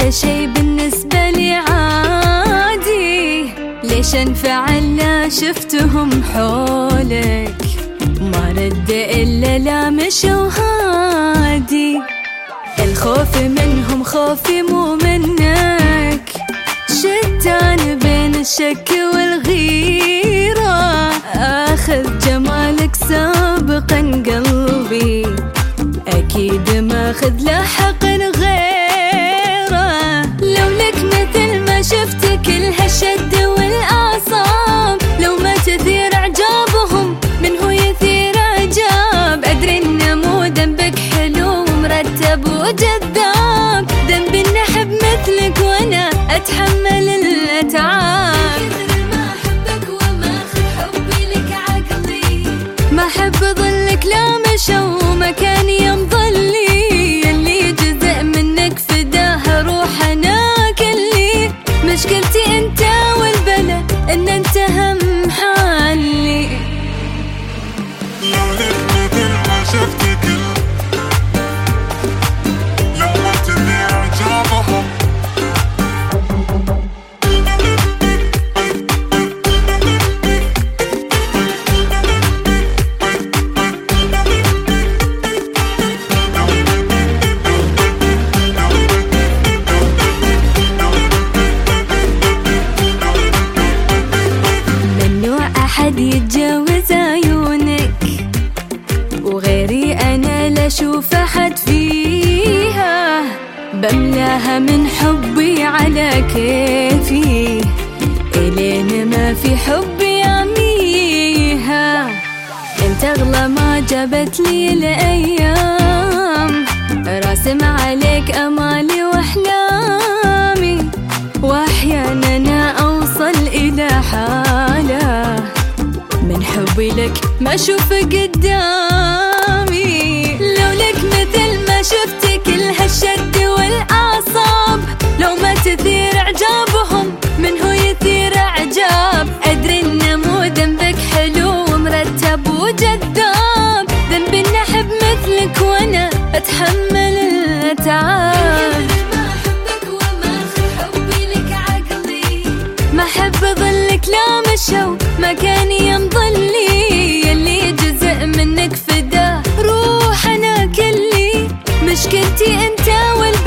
انت شي بالنسبة لي عادي، ليش انفعل لا شفتهم حولك؟ ما رد إلا لا مشوا هادي. الخوف منهم خوفي مو منك، شتان بين الشك والغيرة. آخذ جمالك سابقا قلبي، أكيد ما أخذ له حق غيره. لو لك مثل ما شفت كل هالشد والأعصاب، لو ما تثير إعجابهم من هو يثير إعجاب. أدري إنه مو ذنبك حلو ومرتب وجذاب، ذنبي إني أحب مثلك وأنا أتحمل الأتعاب. ما أحبك وما أخذ حبي لك عقلي، ما أحب ظلك لا مشى ومكاني يمضلي. اللي جزء منك فداه روح أنا كلي، مشكلتي أنت والبلا إن أنت هم حالي. لو لك مثل ما شفتك لما تثير إعجابهم، أحد يتجاوز عيونك وغيري أنا لا أشوف أحد فيها. بملاها من حبي على كيفي، إلين ما في حبي يعميها. انت أغلى ما جابت لي الأيام، راسم عليك أمالي وأحلامي. وأحيانا أوصل إلى حالة من حبي لك ما أشوف قدامي. لو لك مثل ما شفت كل هالشد والأعصاب، لو ما تثير إعجابهم من هو يثير إعجاب. أدري إنه مو ذنبك حلو ومرتب وجذاب، ذنبي إني أحب مثلك وأنا أتحمل الأتعاب. ما أحب ظلك لا مشوا مكاني يمضلي. يلي جزء منك فداه روح أنا كلي، مشكلتي أنت